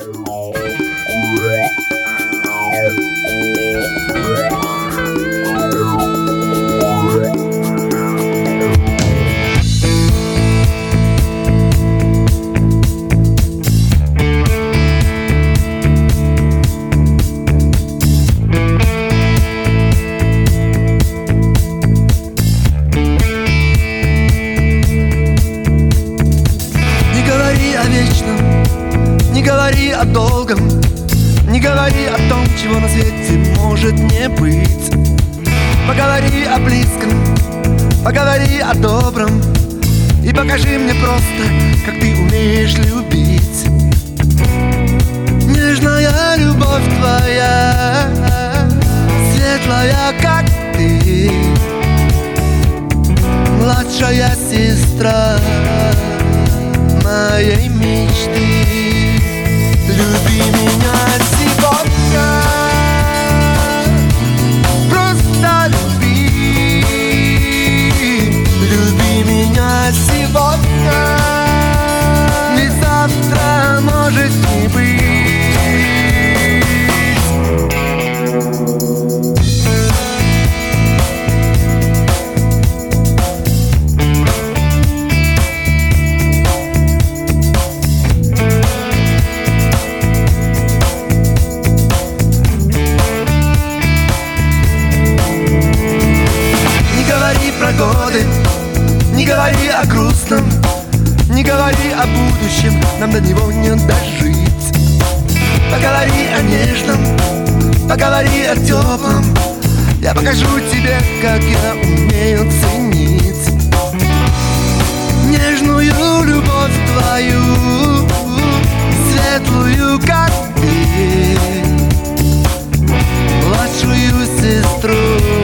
Не говори о долгом, не говори о том, чего на свете может не быть. Поговори о близком, поговори о добром, и покажи мне просто, как ты умеешь любить. Нежная любовь твоя, светлая, как ты, младшая сестра моей мечты. Люби меня сегодня, просто люби. Люби меня сегодня, ведь завтра может не быть. Не говори о грустном, не говори о будущем, нам до него не дожить. Поговори о нежном, поговори о теплом, я покажу тебе, как я умею ценить нежную любовь твою, светлую, как ты, младшую сестру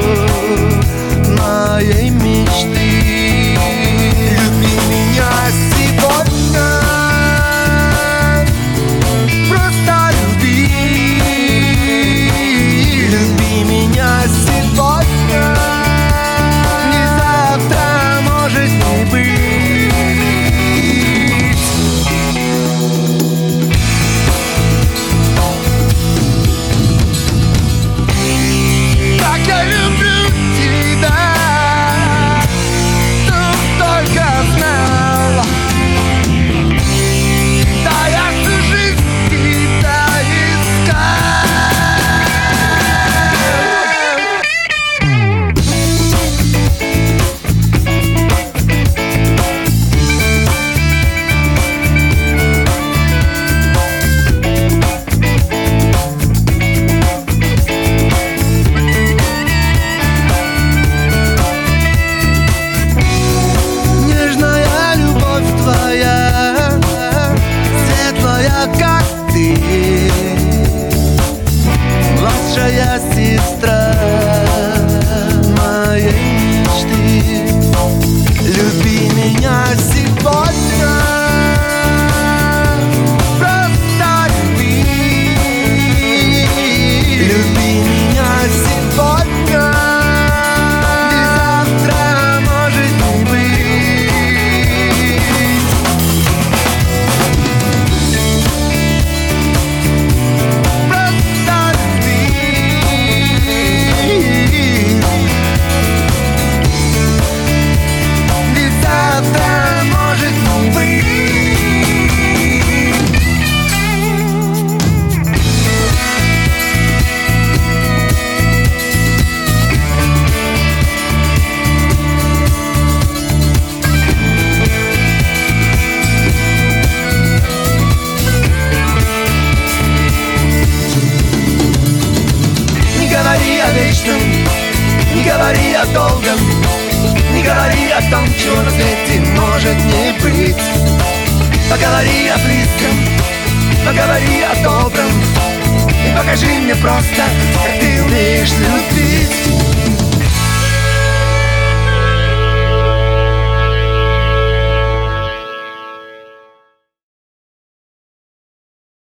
моей мечты. Люби меня сегодня, просто люби. Люби меня сегодня, не завтра может не быть. Так я люблю тебя. Младшая сестра моей мечты. Люби меня сегодня, просто люби. Люби меня сегодня, ведь завтра может не быть. Не говори о долгом, не говори о том, чего на свете может не быть. Поговори о близком, поговори о добром, и покажи мне просто, как ты умеешь любить.